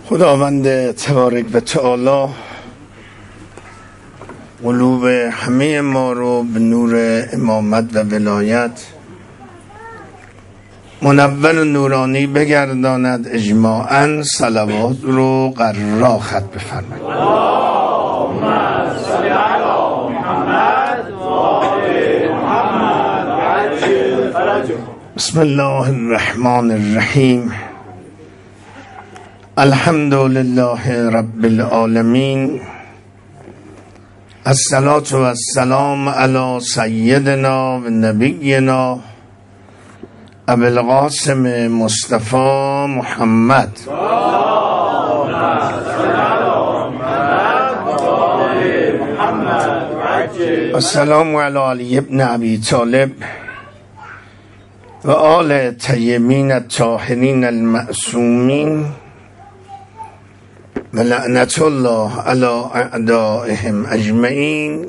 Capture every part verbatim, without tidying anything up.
خداوند تبارک و تعالی قلوب همه ما رو به نور امامت و ولایت منور و نورانی بگرداند. اجماعاً صلوات رو قرار خط بفرمایید. اللهم صل علی محمد و آل محمد وعجل فرجهم. بسم الله الرحمن الرحیم. الحمد لله رب العالمین. الصلاة و السلام علی سیدنا و نبینا ابو القاسم مصطفی محمد. السلام علی علی ابن ابی طالب و آل طیبین الطاهرین المعصومین و لعنت الله علی اعدائهم اجمعین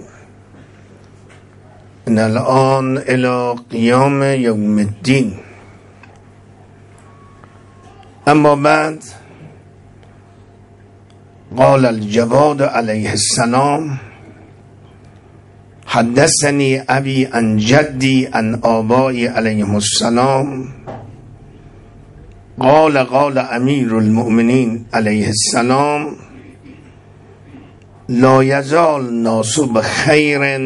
من الان الی قیام یوم الدین. اما بعد، قال الجواد علیه السلام: حدثني ابي عن جدي عن آبائي عليهم السلام قال قال امير المؤمنين عليه السلام: لا يزال الناس بخير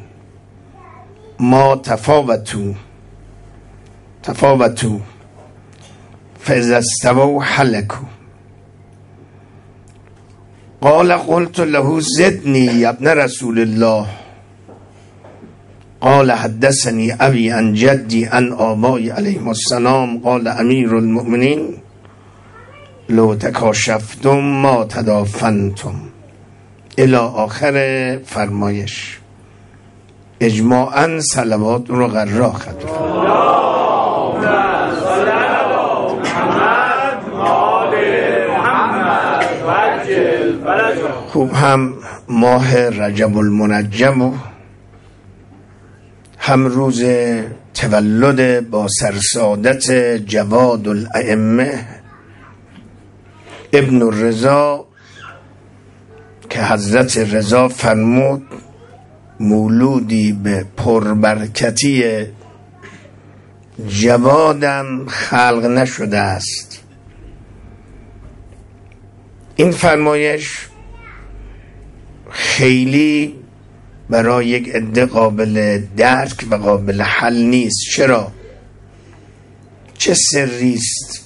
ما تفاوتوا تفاوتوا فاذا استووا حلكوا. قال قلت له: زدني يا ابن رسول الله. قال: حدثني ابي عن جدي عن آبائي عليهم السلام قال امير المؤمنين: لو تکاشفتم ما تدافنتم. الی آخر فرمایش. اجماعاً صلوات رو قرار خط. خوب هم ماه رجب المنجم و هم روز تولد با سرسادت جواد الائمه ابن الرضا که حضرت رضا فرمود مولودی به پربرکتی جوادم خلق نشده است. این فرمایش خیلی برای یک عده قابل درک و قابل حل نیست. چرا؟ چه سری است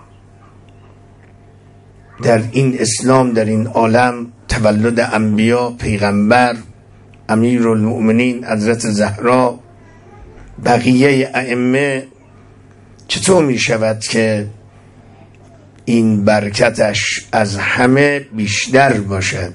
در این اسلام، در این عالم، تولد انبیا، پیغمبر، امیرالمؤمنین حضرت زهرا، بقیه ائمه، چطور می شود که این برکتش از همه بیشتر باشد؟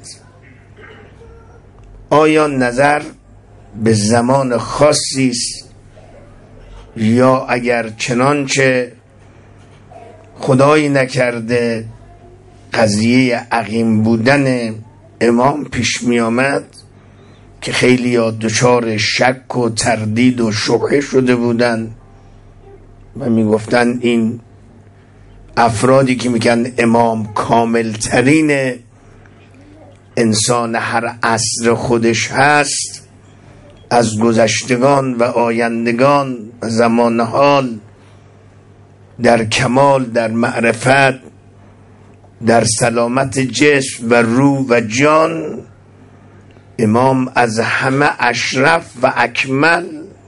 آیا نظر به زمان خاصی است، یا اگر چنانچه خدایی نکرده قضیه عقیم بودن امام پیش می آمد که خیلی ها دچار شک و تردید و شبهه شده بودن و می گفتن این افرادی که میگن امام کامل ترین انسان هر عصر خودش هست، از گذشتگان و آیندگان و زمان حال در کمال، در معرفت، در سلامت جسم و روح و جان، امام از همه اشرف و اکمل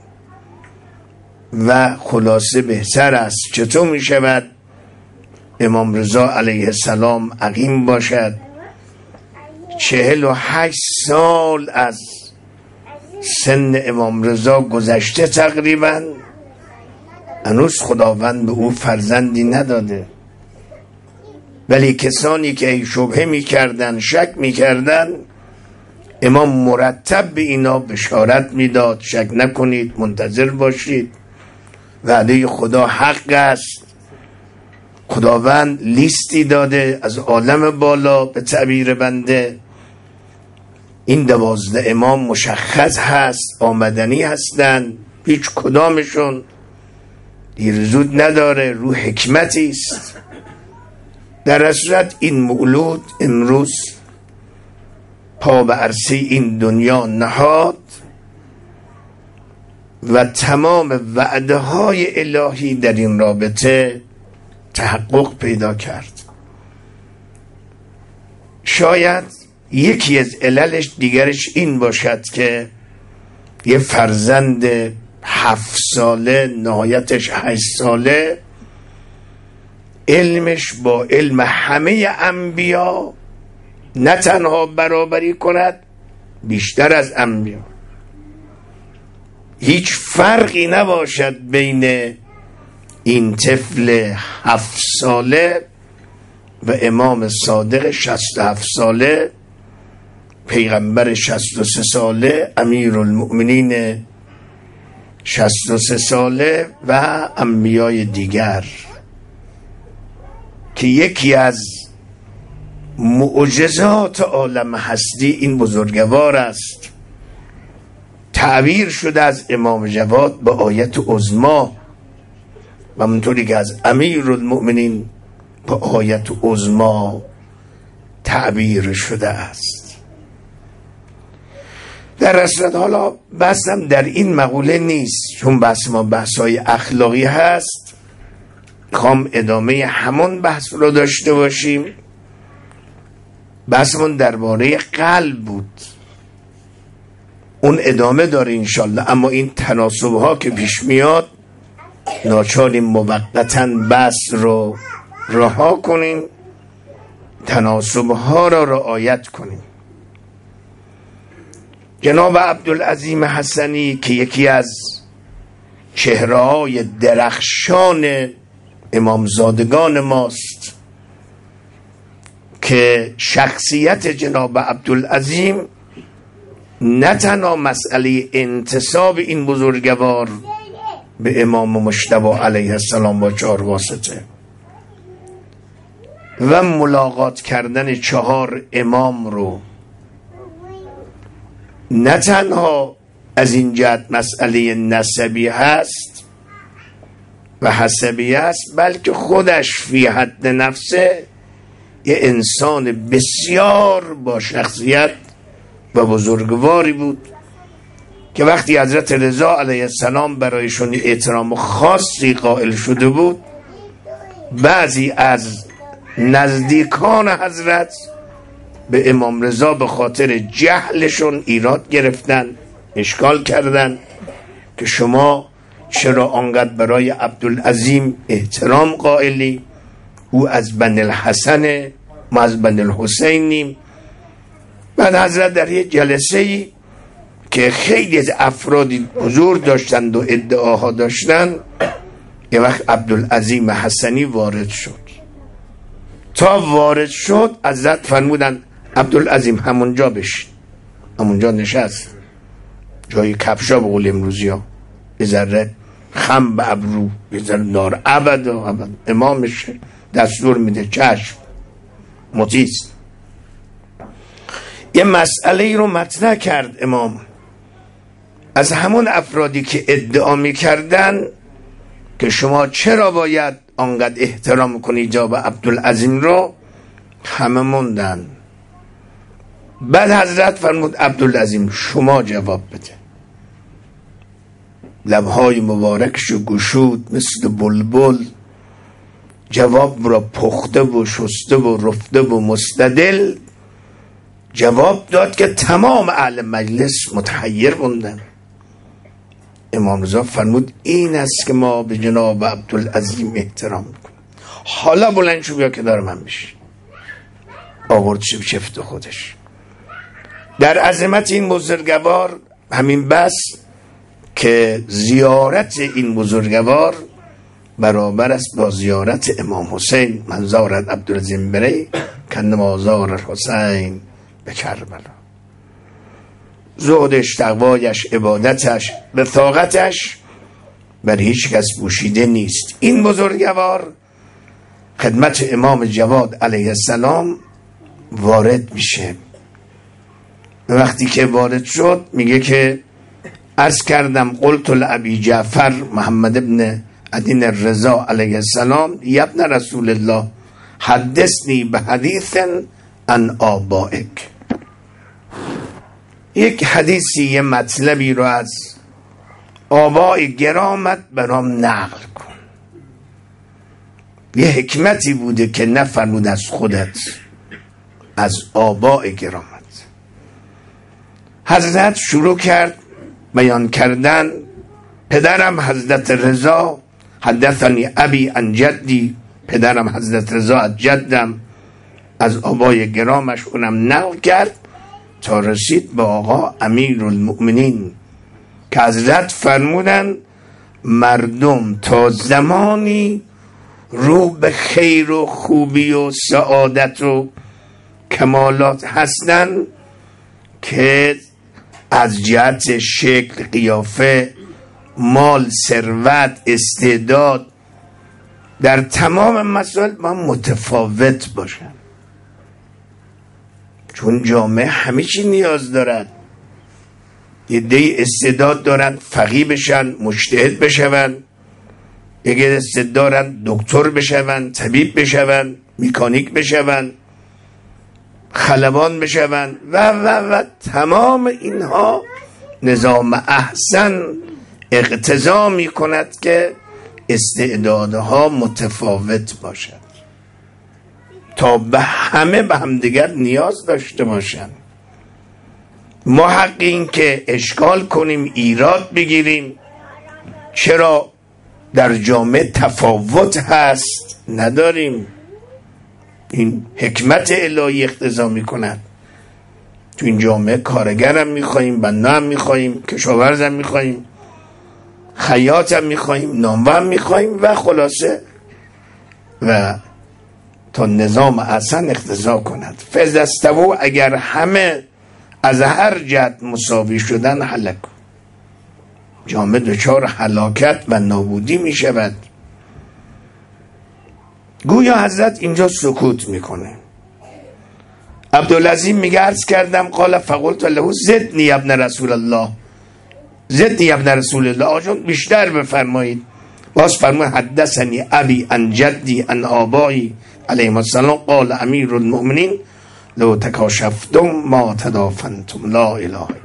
و خلاصه بهتر است. چطور می شود امام رضا علیه السلام عقیم باشد؟ چهل و هشت سال از سن امام رضا گذشته تقریبا، هنوز خداوند به او فرزندی نداده، ولی کسانی که شبهه می کردن، شک می کردن، امام مرتب به اینا بشارت می داد: شک نکنید، منتظر باشید، وعده خدا حق است. خداوند لیستی داده از عالم بالا به تعبیر بنده. این دوازده امام مشخص هست، آمدنی هستند، هیچ کدامشون دیر زود نداره، رو حکمتی است. در صورت این مولود امروز پا به عرصه این دنیا نهاد و تمام وعده های الهی در این رابطه تحقق پیدا کرد. شاید یکی از عللش دیگرش این باشد که یه فرزند هفت ساله نهایتش هشت ساله علمش با علم همه انبیا نه تنها برابری کند، بیشتر از انبیا. هیچ فرقی نباشد بین این طفل هفت ساله و امام صادق شصت و هفت ساله، پیغمبر شصت و سه ساله، امیرالمؤمنین شصت و سه ساله و انبیای دیگر، که یکی از معجزات عالم هستی این بزرگوار است. تعبیر شده از امام جواد به آیت عظمی و همونطوری که از امیرالمؤمنین به آیت عظمی تعبیر شده است. در اصل حالا بحثم در این مقوله نیست، چون بحث ما بحث‌های اخلاقی هست. میخوام ادامه همون بحث رو داشته باشیم. بحثمون درباره قلب بود، اون ادامه داره انشالله. اما این تناسب ها که پیش میاد ناچاریم موقتاً بحث رو رها کنیم، تناسب ها را رعایت کنیم. جناب عبدالعظیم حسنی که یکی از چهره های درخشان امامزادگان ماست، که شخصیت جناب عبدالعظیم نه تنها مسئله انتساب این بزرگوار به امام مجتبی علیه السلام با چهار واسطه و ملاقات کردن چهار امام رو نه تنها از این جهت مسئله نسبی هست و حسبی هست، بلکه خودش فی حد نفسه یه انسان بسیار با شخصیت و بزرگواری بود که وقتی حضرت رضا علیه السلام برایشون احترام خاصی قائل شده بود، بعضی از نزدیکان حضرت به امام رضا به خاطر جهلشون ایراد گرفتن، اشکال کردن که شما چرا آنقدر برای عبدالعظیم احترام قائلی؟ او از بنی الحسن، ما از بنی الحسینیم. بعد حضرت در یک جلسه ای که خیلی از افرادی حضور داشتند و ادعاها داشتند، یه وقت عبدالعظیم حسنی وارد شد. تا وارد شد حضرت فرمودن عبدالعظیم همونجا بشین. همونجا نشست، جای کفشا به قول امروزی ها، یه ذره خم به ابرو، یه ذره نار ابد و ابد. امامش دستور میده چشم مطیست. یه مسئله ای رو مطرح کرد امام. از همون افرادی که ادعا میکردن که شما چرا باید آنقدر احترام کنی جناب عبدالعظیم رو، همه موندن. بعد حضرت فرمود عبدالعظیم شما جواب بده. لبهای مبارکشو گشود مثل بلبل، جواب را پخته و شسته و رفته و مستدل جواب داد که تمام اهل مجلس متحیر موندن. امام رضا فرمود این است که ما به جناب عبدالعظیم احترام کنیم. حالا بلند شو بیا که دار من بشی. آورد شب شفت خودش. در عظمت این بزرگوار همین بس که زیارت این بزرگوار برابر است با زیارت امام حسین. من زارت عبدالعظیم بری کنما زار حسین به کربلا. زهدش، تقوایش، عبادتش، رفاقتش بر هیچ کس پوشیده نیست. این بزرگوار خدمت امام جواد علیه السلام وارد میشه. وقتی که وارد شد میگه که عرض کردم قلت لابی جعفر محمد ابن عدین الرضا علیه السلام یا ابن رسول الله حدثنی به حدیث عن آبائک. یک حدیثی، یه مطلبی رو از آبای گرامت برام نقل کن. یه حکمتی بوده که نفرمود از خودت، از آبای گرامت. حضرت شروع کرد بیان کردن. پدرم حضرت رضا حدثنی ابی عن جدی، پدرم حضرت رضا از جدم، از آبای گرامش اونم نقل کرد تا رسید به آقا امیر المؤمنین که حضرت فرمودن مردم تا زمانی رو به خیر و خوبی و سعادت و کمالات هستن که از جهت شکل، قیافه، مال، ثروت، استعداد در تمام مسائل با متفاوت باشن، چون جامعه همه چی نیاز دارد. یه دی استعداد دارن فقیه بشن، مجتهد بشون، یه استعداد دارن دکتر بشون، طبیب بشون، مکانیک بشون، خلبان بشون و و و تمام اینها نظام احسن اقتضا می کند که استعدادها متفاوت باشد تا به همه به همدیگر نیاز داشته باشند. ما حق این که اشکال کنیم، ایراد بگیریم چرا در جامعه تفاوت هست نداریم. این حکمت الهی اقتضا می کند. تو این جامعه کارگر هم می خواهیم، بنده هم می خواهیم، کشاورز هم می خواهیم، خیاط هم می خواهیم، نامور هم می خواهیم و خلاصه و تا نظام اصلا اقتضا کند. فاذا استووا، اگر همه از هر جهت مساوی شدن هلک، جامعه دچار هلاکت و نابودی می شود. گویا حضرت اینجا سکوت میکنه. عبدالعظیم میگه عرض کردم قال فقلت له زدنی ابن رسول الله، زدنی ابن رسول الله، آجون بیشتر بفرمایید. باز فرمود حدثنی ابی عن جدی عن آبایی علیهم السلام قال امیر المؤمنین لو تکاشفتم ما تدافنتم لا اله الا الله.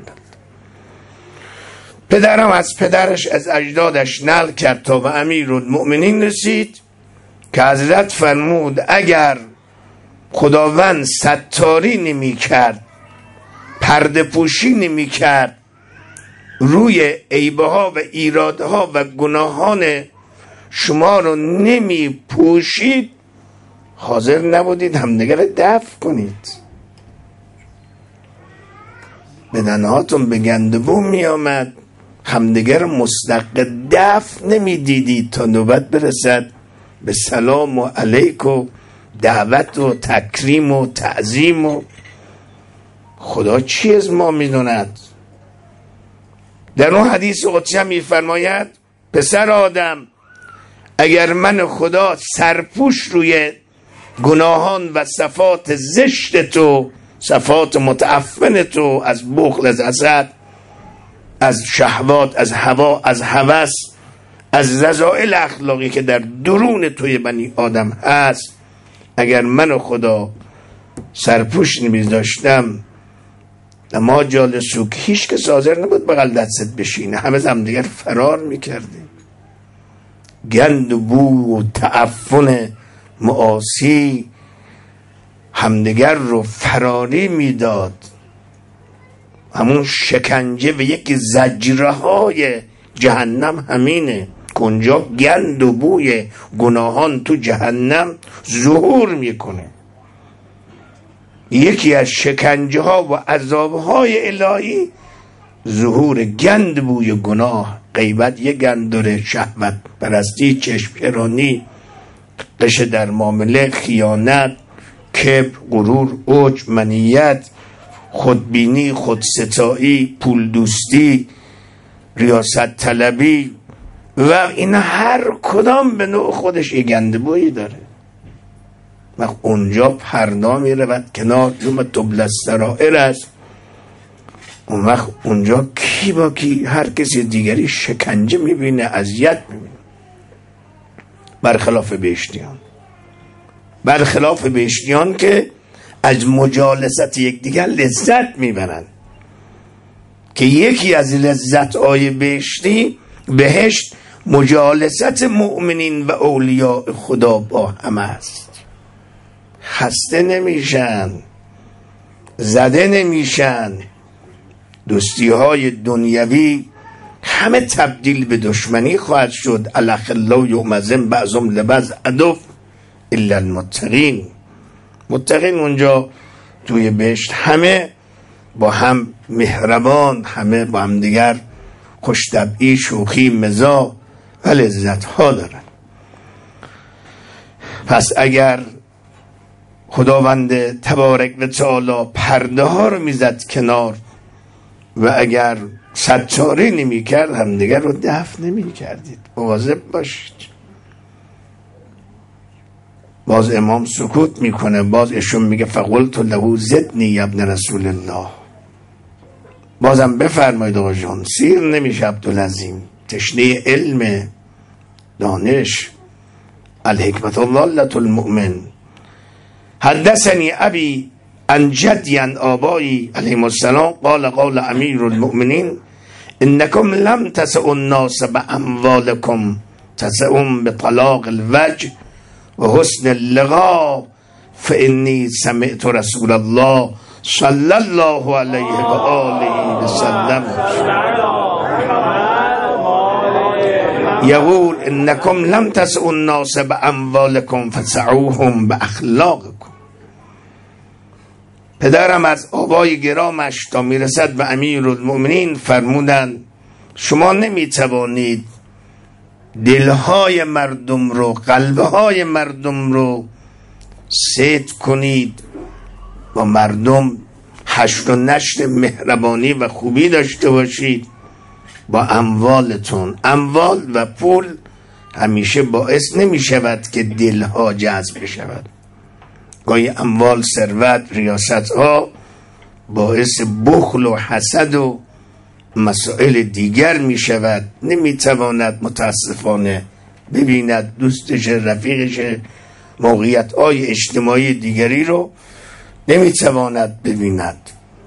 پدرم از پدرش از اجدادش نقل کرد تا به امیر المؤمنین رسید که حضرت فرمود اگر خداوند ستاری نمی کرد، پرده پوشی نمی کرد روی عیبه ها و ایراده ها و گناهان شما رو نمی پوشید، حاضر نبودید همدیگر دفع کنید. بدنهاتون به گندبو می آمد، همدیگر مستحق دفع نمی دیدید تا نوبت برسد به سلام و علیک و دعوت و تکریم و تعظیم. و خدا چی از ما میدوند؟ در اون حدیث قدسی هم میفرماید پسر آدم اگر من خدا سرپوش روی گناهان و صفات زشت تو، صفات متعفن تو از بخل، از حسد، از شهوات، از هوا، از هوس، از رذائل اخلاقی که در درون توی بنی آدم هست، اگر من خدا سرپوش نمی‌داشتم ما جالسو که هیچ کس حاضر نبود بغل دستت بشینه، همه هم دیگر فرار میکردیم. گند و بو و تعفن معاصی همدیگر رو فراری میداد. همون شکنجه و یک زجره های جهنم همینه، کنجا گند و بوی گناهان تو جهنم ظهور میکنه. یکی از شکنجه ها و عذاب های الهی ظهور گند بوی گناه، غیبت، یک گندره، شهوت پرستی، چشم گرانی، قش در معامله، خیانت، کبر، غرور، عجب، منیت، خودبینی، خودستایی، پول دوستی، ریاست طلبی و این هر کدام به نوع خودش یک گندبویی داره. و اونجا پردا می رود کنار جمع تبلسترائر است. اون وقت اونجا کی با کی هر کسی دیگری شکنجه می بینه، اذیت می بینه، برخلاف بهشتیان. برخلاف بهشتیان که از مجالست یکدیگر لذت میبرن، که یکی از لذت های بهشتی بهشت مجالست مؤمنین و اولیاء خدا با هم است. خسته نمیشن، زده نمیشن. دوستی های دنیوی همه تبدیل به دشمنی خواهد شد. الاخلاء یومئذ بعضهم لبعض عدو الا المتقین. متقین اونجا توی بهشت همه با هم مهربان، همه با هم دیگر خوش طبعی، شوخی، مزاح و لذت ها دارن. پس اگر خداوند تبارک و تعالی پرده ها رو میزد کنار و اگر ستاره نمی کرد هم دیگر رو دفع نمی کردید. مواظب باشید. باز امام سکوت میکنه، باز ایشون میگه فقلت له زدنی ابن رسول الله. بازم بفرمایید آقا جان، سیر نمیشه عبدالعظیم، تشنه علم، دانش. الحکمت ضالة المؤمن. حدثني ابي عن جدي عن آبائي عليهم السلام قال قال امير المؤمنين انكم لم تسعوا الناس باموالكم تسعون بطلاق الوجه وحسن اللقاء فاني سمعت رسول الله صلى الله عليه وآله وسلم يقول انكم لم تسعوا الناس باموالكم فسعوهم باخلاقكم. پدرم از آبای گرامش تا میرسد به امیرالمؤمنین فرمودند شما نمیتوانید دلهای مردم رو، قلبهای مردم رو صید کنید، با مردم حشر و نشر مهربانی و خوبی داشته باشید با اموالتون. اموال و پول همیشه باعث نمی شود که دلها جذب شود. گاهی اموال، ثروت، ریاست ها باعث بخل و حسد و مسائل دیگر می شود. نمی تواند متاسفانه ببیند دوستش، رفیقش، موقعیت های اجتماعی دیگری رو نمی تواند ببیند.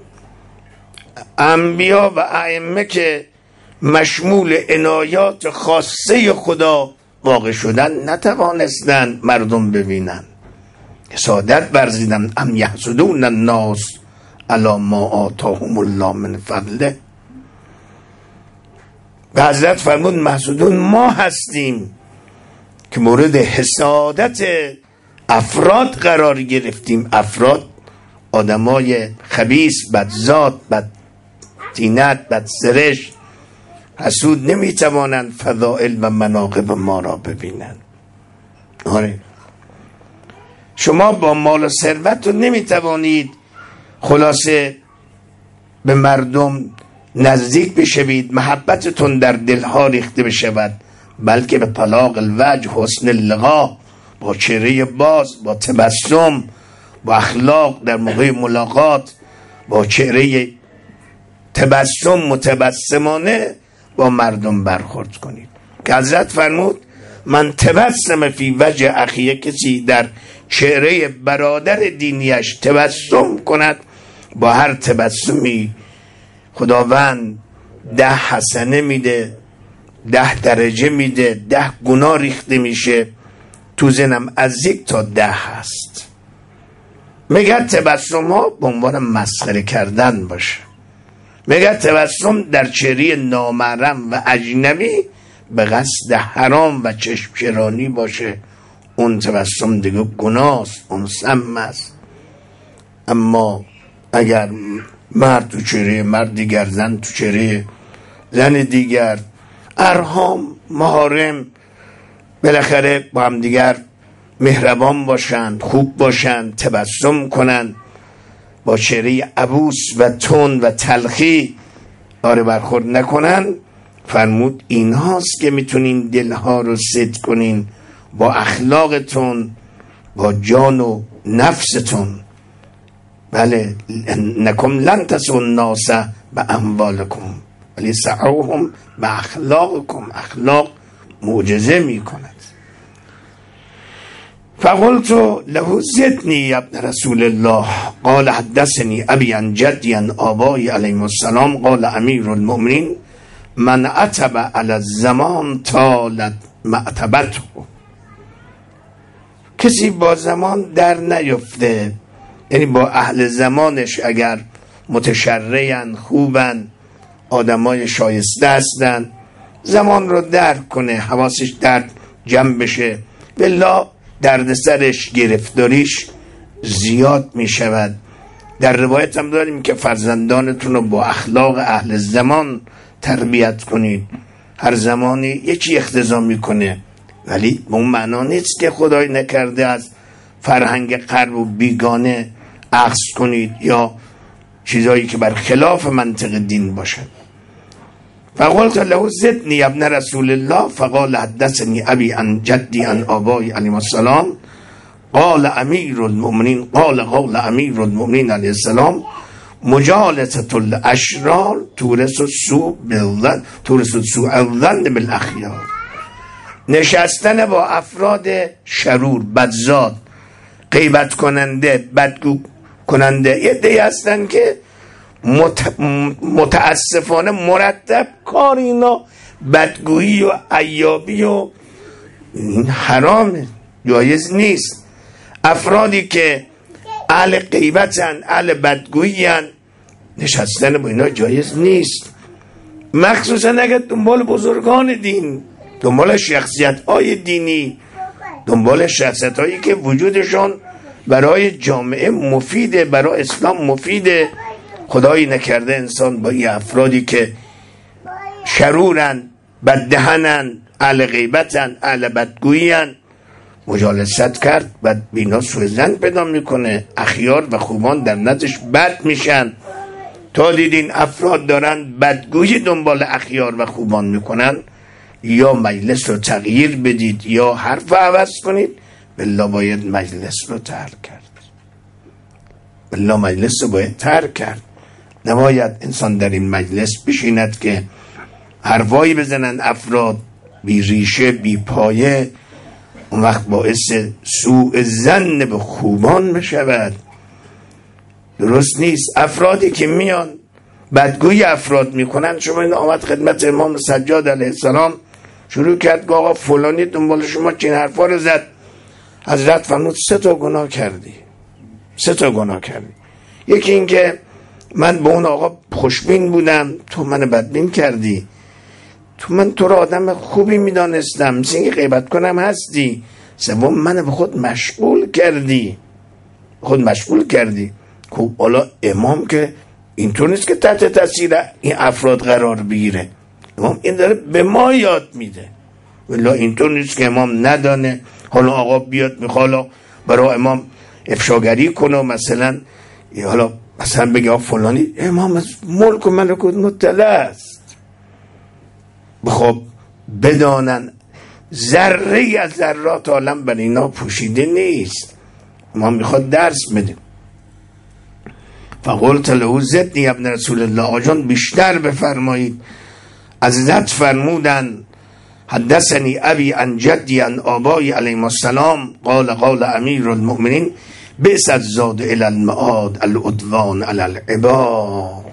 انبیا و ائمه که مشمول عنایات خاصه خدا واقع شدن نتوانستند مردم ببینند. حسادت ورزیدند. ام یحسدون الناس علی ما آتاهم الله من فضله. به حضرت فرمود محسودون ما هستیم که مورد حسادت افراد قرار گرفتیم. افراد آدمای خبیث، بدذات، بدطینت، بدسرش، حسود نمیتوانند فضائل و مناقب ما را ببینند. آره شما با مال و ثروت نمیتوانید خلاصه به مردم نزدیک بشوید، محبتتون در دلها ریخته بشود، بلکه به طلاق الوجه، حسن اللقا، با چهره باز، با تبسم، با اخلاق در موقع ملاقات، با چهره تبسم متبسمانه با مردم برخورد کنید. که حضرت فرمود من تبسم فی وجه اخیه، کسی در چهره برادر دینیش تبسم کند، با هر تبسمی خداوند ده حسنه میده، ده درجه میده، ده گناه ریخته میشه. تو ذهنم از یک تا ده هست. میگه تبسم ها به عنوان مسخره کردن باشه. میگه تبسم در چهره نامحرم و اجنبی به قصد حرام و چشمچرانی باشه، اون تبسم دیگه گناست، اون سم است. اما اگر مرد تو چهره مرد دیگر، زن تو چهره زن دیگر، ارحام، محارم بالاخره با هم دیگر مهربان باشند، خوب باشند، تبسم کنند، با چهره عبوس و تند و تلخی آره برخورد نکنند. فرمود این هاست که میتونین دلها رو صد کنین با اخلاقتون، با جان و نفستون. بله نکم لن تسعوا الناس باموالکم ولی سعوهم باخلاقکم. اخلاق معجزه میکند. فقلت له زدني يا ابن رسول الله قال حدثني ابي عن جدي عن آبائي علیهم السلام قال امیر المؤمنین من عتب على الزمان طالت معتبته. کسی با زمان در نیفته، یعنی با اهل زمانش اگر متشرعن، خوبن، آدمای شایسته هستن، زمان رو درک کنه، حواسش در جمع بشه، بالله دردسرش، گرفتاریش زیاد می شود. در روایت هم داریم که فرزندانتون رو با اخلاق اهل زمان تربیت کنید. هر زمانی یکی اختزا میکنه، ولی به اون معنا نیست که خدای نکرده از فرهنگ غرب و بیگانه اخذ کنید یا چیزایی که بر خلاف منطق دین باشد. فقلت له زدني ابن رسول الله فقال حدثني ابي عن جدي عن آبائي عليهم السلام قال امیر المؤمنین قال قال امیر المؤمنین علیه السلام مجالسة الاشرار تورث السوء بالظن تورث السوء الظن بالاخیار. نشستن با افراد شرور، بدزاد، غیبت کننده، بدگو کننده، یه دی هستن که مت... متاسفانه مرتب کار اینا بدگویی و عیابی و این حرامه، جایز نیست. افرادی که اهل غیبتن، اهل بدگویین، نشستن با اینا جایز نیست، مخصوصا اگر دنبال بزرگان دین، دنبال شخصیت های دینی، دنبال شخصیت هایی که وجودشون برای جامعه مفیده، برای اسلام مفیده. خدایی نکرده انسان با این افرادی که شرورن، بددهنن، اهل غیبتن، اهل بدگویین مجالست کرد و بینا سوء ظن پیدا میکنه، اخیار و خوبان در نتیجه بد میشن. تا دیدین افراد دارن بدگویی دنبال اخیار و خوبان میکنن، یا مجلس رو تغییر بدید یا حرف عوض کنید، بالله باید مجلس رو ترک کرد. بالله مجلس رو باید ترک کرد. نباید انسان در این مجلس بشیند که حرفایی بزنن افراد بی ریشه، بی پایه، اون وقت باعث سوء ظن به خوبان بشود. درست نیست. افرادی که میان بدگویی افراد میکنن، شما این آمد خدمت امام سجاد علیه السلام شروع کرد که آقا فلانی دنبال شما چین حرفا رو زد، حضرت فرمود سه تا گناه کردی، سه تا گناه کردی. یکی این که من به اون آقا خوشبین بودم، تو من بدبین کردی. تو من تو رو آدم خوبی میدانستم، مثل اینکه غیبت کنم هستی. سوم من به خود مشغول کردی، خود مشغول کردی. خب حالا امام که اینطور نیست که تحت تاثیر این افراد قرار بگیره، امام این داره به ما یاد میده. ولی اینطور نیست که امام ندانه. حالا آقا بیاد میخواد برای امام افشاگری کنه و مثلا حالا مثلا بگه فلانی امام از ملک و ملکوت مطلع است. خب بدانن ذره از ذرات عالم بر اینا پوشیده نیست. ما میخواد درس بده. فقلت له زدني ابن رسول الله، آجان بیشتر بفرمایید. حضرت فرمودن حدثني ابي عن جدي عن آبائي علیهم السلام قال قال امیر المؤمنین بئس الزاد الى المعاد العدوان علی العباد.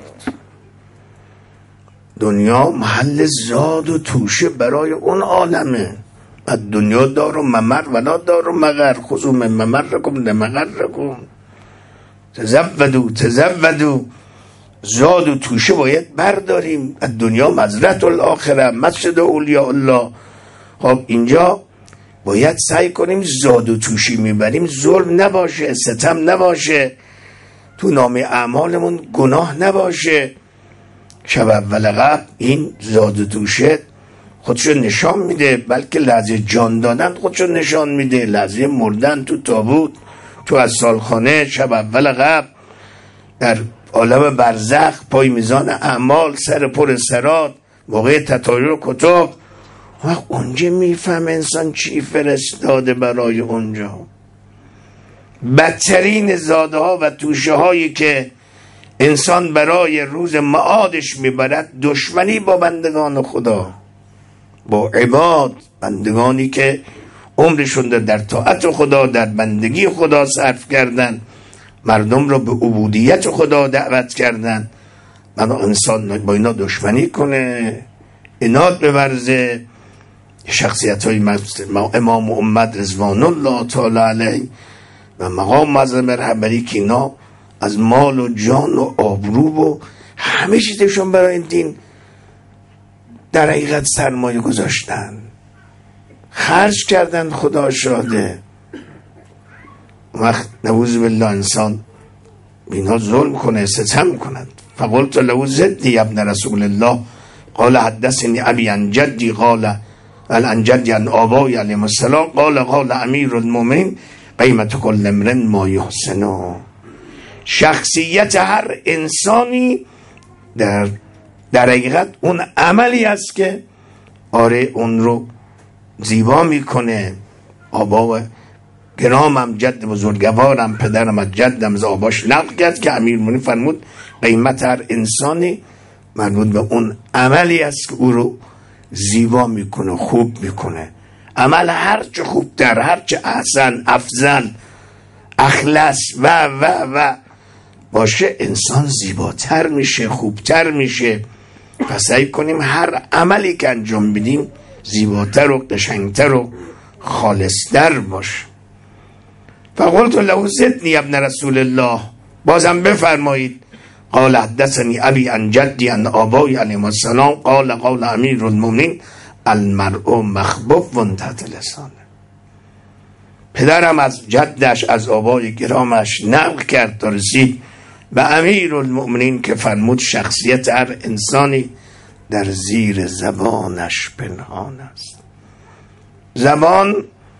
دنیا محل زاد و توشه برای اون عالمه. الدنیا دار و ممر ولا دار و مغر خذوا من ممرکم لمغرکم تزودوا تزودوا. زاد و توشه باید برداریم. الدنیا مزرعة الاخره مسجد اولیاء الله. خب اینجا باید سعی کنیم زاد و توشی میبریم، ظلم نباشه، ستم نباشه، تو نامه اعمالمون گناه نباشه. شب اول قبل این زاد و توشه خودشو نشان میده، بلکه لحظه جان دادن خودشو نشان میده، لحظه مردن تو تابوت، تو از سالخانه، شب اول قبل در عالم برزخ، پای میزان اعمال، سر پر سرات، موقع تطایر کتب. وقت اونجا میفهم انسان چی فرستاده برای اونجا. بدترین زاده ها و توشه هایی که انسان برای روز معادش میبرد دشمنی با بندگان خدا، با عباد، بندگانی که عمرشون رو در طاعت خدا، در بندگی خدا صرف کردن، مردم رو به عبودیت خدا دعوت کردن. من انسان با اینا دشمنی کنه، عناد بورزه. شخصیت های امام محمد رضوان الله تعالی علیه و مقام معظم رهبری که اینا از مال و جان و آبرو و همه چیزشون برای این دین در حقیقت سرمایه گذاشتن، خرج کردن. خدا شاده وقت نعوذ بالله انسان اینا ظلم کنه، ستم کنند. فقلت له زدنی ابن رسول الله قال حدثني ابي عن جدي قال عن جدي عن آبائي عليهم السلام قال قال امیر المؤمنین قیمت کل امرئ ما یحسنه. شخصیت هر انسانی در در حقیقت اون عملی است که آره اون رو زیبا میکنه. آبا گرامم، جد بزرگوارم، پدرم از جدم از آباش نقل کرد که امیرالمومنین فرمود قیمت هر انسانی مربوط به اون عملی است که او رو زیبا میکنه، خوب میکنه. عمل هرچه خوبتر، هرچه احسن، افضل، اخلص و و و باشه، انسان زیباتر میشه، خوبتر میشه. پس سعی کنیم هر عملی که انجام بدیم زیباتر و قشنگتر و خالصتر باشه. فقلت له زدنی ابن رسول الله، بازم بفرمایید. قال حدثني ابي عن جدي عن آبائي عليهم السلام قال قال امیر المؤمنین المرء مخبوب تحت لسانه. پدرم از جدش از آبای گرامش نقل کرد تا رسید به امیر المؤمنین که فرمود شخصیت هر انسانی در زیر زبانش پنهان است. زبان،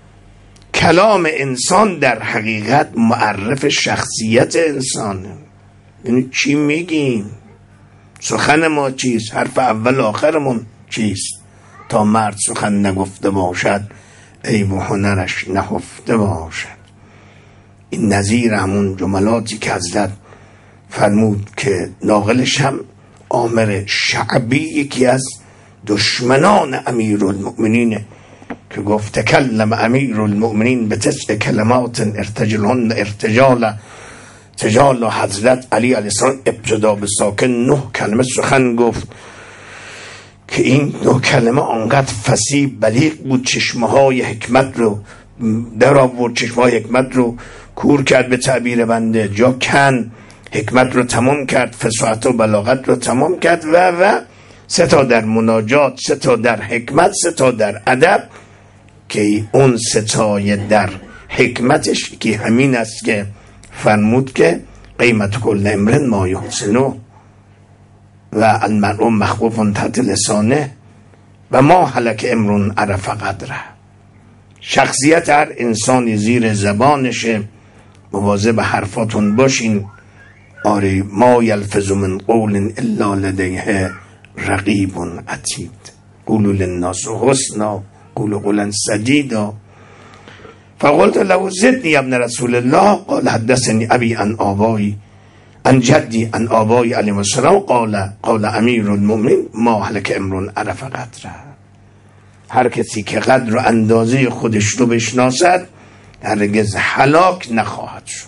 کلام انسان در حقیقت معرف شخصیت انسانه. یعنی چی میگیم، سخن ما چیست، حرف اول آخرمون چیست. تا مرد سخن نگفته باشد عیب و هنرش نهفته باشد. این نظیر همون جملاتی که حضرت فرمود که ناقلش هم عامر شعبی یکی از دشمنان امیرالمؤمنین که گفت تکلم امیرالمؤمنین به تسع کلمات ارتجلهن ارتجال تجال. حضرت علی علیه السلام ابتدا به ساکن نه کلمه سخن گفت که این نه کلمه آنقدر فصیح بلیغ بود، چشمه های حکمت رو در آورد، چشمه های حکمت رو کور کرد، به تعبیر بنده جا کن، حکمت رو تمام کرد، فصاحت و بلاغت رو تمام کرد و و سه تا در مناجات، سه تا در حکمت، سه تا در ادب. که اون سه تای در حکمتش که همین است که فرمود که قیمت کل امرئ ما یحسنه و المرء مخبوب تحت لسانه و ما هلک امرؤ عرف قدره. شخصیت هر انسانی زیر زبانشه. مواظب حرفاتون باشین. آره ما یلفظ من قول الا لدیه رقیب عتید. قولوا للناس حسنا قولوا قولا سدیدا. فقلت له زدنی ابن رسول الله قال حدثني ابي عن آبائي عن جدي عن آبائي عليهم السلام قال قال امیر المؤمنین ما هلك امرؤ عرف قدره. هر کسی که قدر و اندازه خودش رو بشناسد هرگز هلاک نخواهد شد.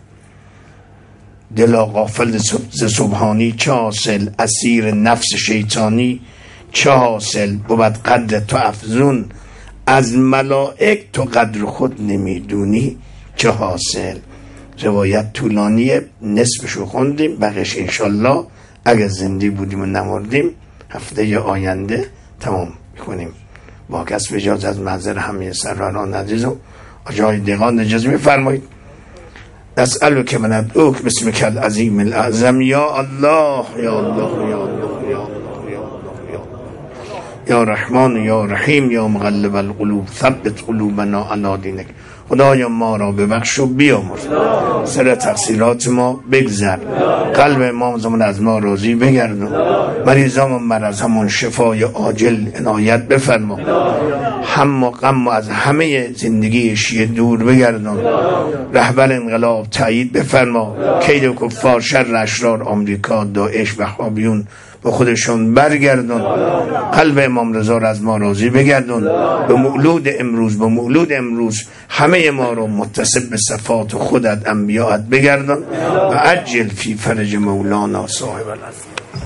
دلا غافل ز سبحانی چه حاصل، اسیر نفس شیطانی چه حاصل. بود قدر تو افزون از ملائک تو قدر خود نمیدونی چه حاصل. روایت طولانیه، نصفشو خوندیم، بقیش انشالله اگر زنده بودیم و نمردیم هفته آینده تمام میکنیم. با کسب اجازه از محضر همه سروران عزیز و آجای دیگان اجازه میفرمایید. نسألو که من ادعوک بسمک العظیم الاعظم یا الله یا الله یا الله یا الله یا الله یا الله یا رحمان یا رحیم یا مغلب القلوب ثبت قلوبنا علی دینک خدایا ما را ببخش و بیامرز، سر تقصیرات ما بگذر، قلب امام زمان از ما راضی بگردون، مریضامون مرضمون شفای عاجل عنایت بفرما، هم و غم از همه زندگی شیعه دور بگردون، رهبر انقلاب تایید بفرما، کید کفار شر اشرار آمریکا داعش وهابیون به خودشون برگردون، قلب امام رضا را از ما راضی بگردون، به مولود امروز به مولود امروز همه ما رو متصل به صفات خودت انبیاءت بگردون و عجل فی فرج مولانا صاحب العصر.